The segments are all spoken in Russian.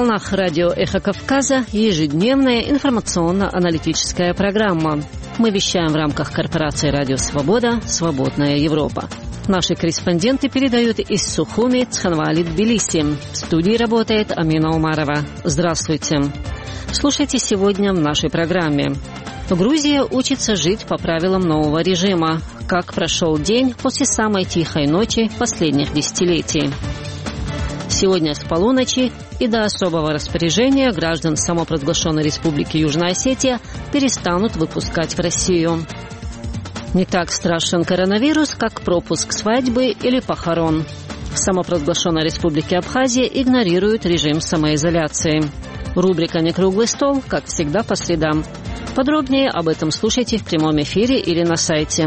волнах радио «Эхо Кавказа» ежедневная информационно-аналитическая программа. Мы вещаем в рамках корпорации «Радио Свобода. Свободная Европа». Наши корреспонденты передают из Сухуми, Цхинвали, Тбилиси. В студии работает Амина Умарова. Здравствуйте. Слушайте сегодня в нашей программе. Грузия учится жить по правилам нового режима. Как прошел день после самой тихой ночи последних десятилетий. Сегодня с полуночи и до особого распоряжения граждан самопровозглашенной Республики Южная Осетия перестанут выпускать в Россию. Не так страшен коронавирус, как пропуск свадьбы или похорон. В самопровозглашенной Республике Абхазия игнорируют режим самоизоляции. Рубрика «Не круглый стол», как всегда, по средам. Подробнее об этом слушайте в прямом эфире или на сайте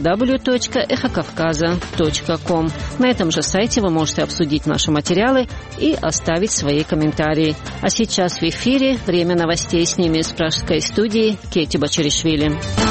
www.эхокавказа.ком. На этом же сайте вы можете обсудить наши материалы и оставить свои комментарии. А сейчас в эфире время новостей, с ними из пражской студии Кейти Бачаришвили.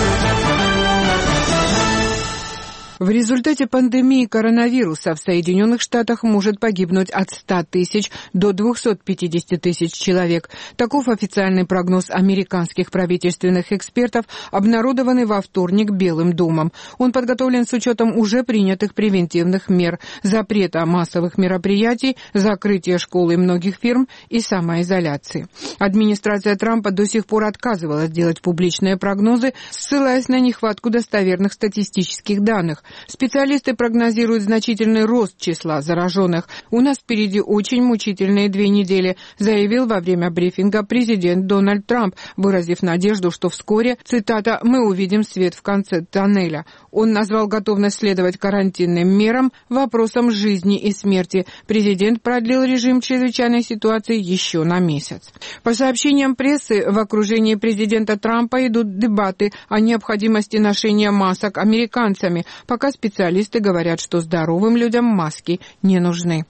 В результате пандемии коронавируса в Соединенных Штатах может погибнуть от 100 тысяч до 250 тысяч человек. Таков официальный прогноз американских правительственных экспертов, обнародованный во вторник Белым домом. Он подготовлен с учетом уже принятых превентивных мер, запрета массовых мероприятий, закрытия школ и многих фирм и самоизоляции. Администрация Трампа до сих пор отказывалась делать публичные прогнозы, ссылаясь на нехватку достоверных статистических данных. Специалисты прогнозируют значительный рост числа зараженных. «У нас впереди очень мучительные 2 недели», заявил во время брифинга президент Дональд Трамп, выразив надежду, что вскоре, цитата, «мы увидим свет в конце тоннеля». Он назвал готовность следовать карантинным мерам вопросом жизни и смерти. Президент продлил режим чрезвычайной ситуации еще на месяц. По сообщениям прессы, в окружении президента Трампа идут дебаты о необходимости ношения масок американцами, пока специалисты говорят, что здоровым людям маски не нужны.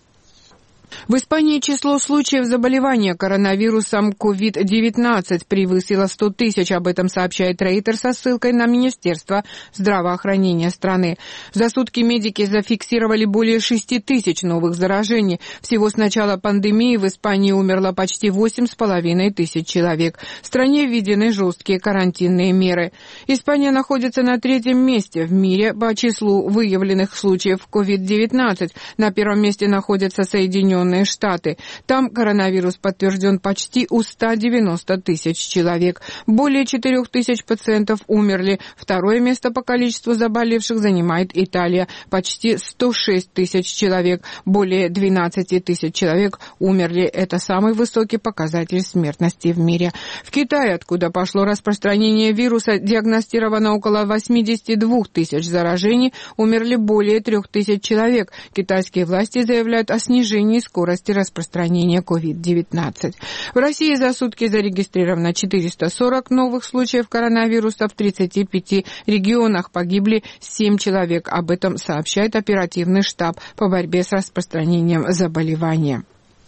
В Испании число случаев заболевания коронавирусом COVID-19 превысило 100 тысяч. Об этом сообщает Рейтер со ссылкой на Министерство здравоохранения страны. За сутки медики зафиксировали более 6 тысяч новых заражений. Всего с начала пандемии в Испании умерло почти 8,5 тысяч человек. В стране введены жесткие карантинные меры. Испания находится на 3-м месте в мире по числу выявленных случаев COVID-19. На 1-м месте находятся Соединенные Штаты. Там коронавирус подтвержден почти у 190 тысяч человек. Более 4 тысяч пациентов умерли. 2-е место по количеству заболевших занимает Италия. Почти 106 тысяч человек. Более 12 тысяч человек умерли. Это самый высокий показатель смертности в мире. В Китае, откуда пошло распространение вируса, диагностировано около 82 тысяч заражений. Умерли более 3 тысяч человек. Китайские власти заявляют о снижении скорости распространения COVID-19. В России за сутки зарегистрировано 440 новых случаев коронавируса. В 35 регионах погибли 7 человек. Об этом сообщает оперативный штаб по борьбе с распространением заболевания.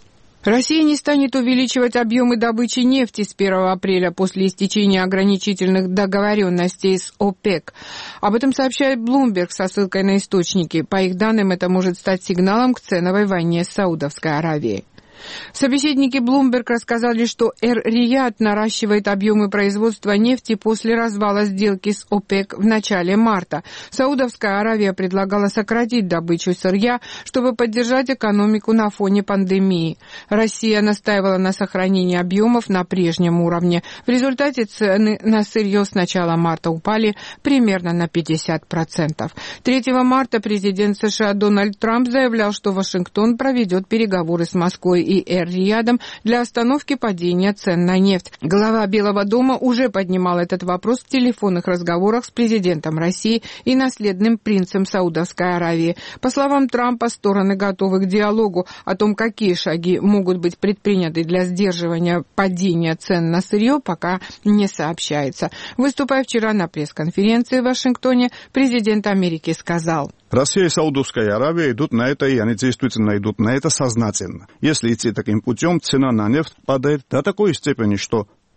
Россия не станет увеличивать объемы добычи нефти с 1 апреля после истечения ограничительных договоренностей с ОПЕК. Об этом сообщает Bloomberg со ссылкой на источники. По их данным, это может стать сигналом к ценовой войне с Саудовской Аравией. Собеседники Bloomberg рассказали, что Эр-Рияд наращивает объемы производства нефти после развала сделки с ОПЕК в начале марта. Саудовская Аравия предлагала сократить добычу сырья, чтобы поддержать экономику на фоне пандемии. Россия настаивала на сохранении объемов на прежнем уровне. В результате цены на сырье с начала марта упали примерно на 50%. 3 марта президент США Дональд Трамп заявлял, что Вашингтон проведет переговоры с Москвой и Эр-Риядом для остановки падения цен на нефть. Глава Белого дома уже поднимал этот вопрос в телефонных разговорах с президентом России и наследным принцем Саудовской Аравии. По словам Трампа, стороны готовы к диалогу. О том, какие шаги могут быть предприняты для сдерживания падения цен на сырье, пока не сообщается. Выступая вчера на пресс-конференции в Вашингтоне, президент Америки сказал: Россия и Саудовская Аравия идут на это, и они действительно идут на это сознательно. Если идти таким путем, цена на нефть падает до такой степени, что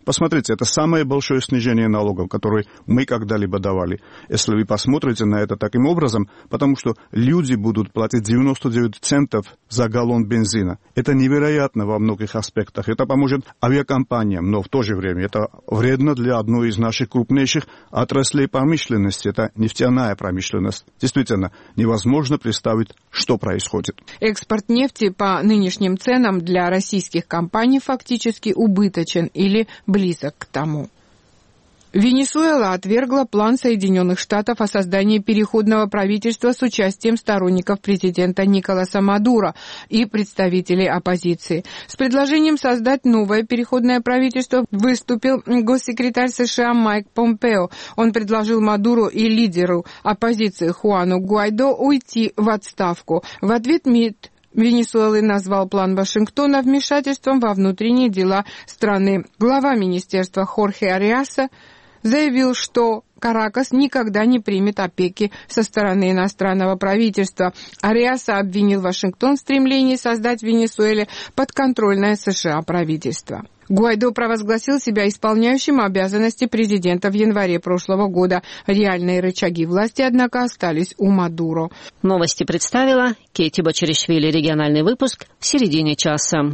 Посмотрите, это самое большое снижение налогов, которое мы когда-либо давали. Если вы посмотрите на это таким образом, потому что люди будут платить 99 центов за галлон бензина. Это невероятно во многих аспектах. Это поможет авиакомпаниям, но в то же время это вредно для одной из наших крупнейших отраслей промышленности. Это нефтяная промышленность. Действительно, невозможно представить, что происходит. Экспорт нефти по нынешним ценам для российских компаний фактически убыточен или близок к тому. Венесуэла отвергла план Соединенных Штатов о создании переходного правительства с участием сторонников президента Николаса Мадуро и представителей оппозиции. С предложением создать новое переходное правительство выступил госсекретарь США Майк Помпео. Он предложил Мадуро и лидеру оппозиции Хуану Гуайдо уйти в отставку. В ответ МИД Венесуэлы назвал план Вашингтона вмешательством во внутренние дела страны. Глава министерства Хорхе Ариаса заявил, что Каракас никогда не примет опеки со стороны иностранного правительства. Ариаса обвинил Вашингтон в стремлении создать в Венесуэле подконтрольное США правительство. Гуайдо провозгласил себя исполняющим обязанности президента в январе прошлого года. Реальные рычаги власти, однако, остались у Мадуро. Новости представила Кейти Бачаришвили. Региональный выпуск в середине часа.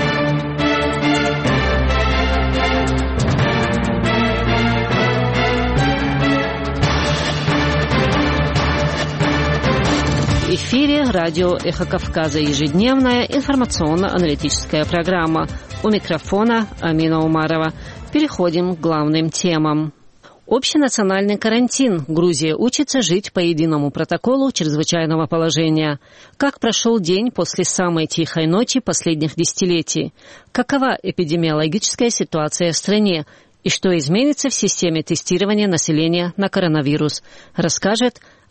В эфире радио «Эхо Кавказа», ежедневная информационно-аналитическая программа. У микрофона Амина Умарова. Переходим к главным темам. Общенациональный карантин. Грузия учится жить по единому протоколу чрезвычайного положения. Как прошел день после самой тихой ночи последних десятилетий? Какова эпидемиологическая ситуация в стране? И что изменится в системе тестирования населения на коронавирус? Расскажет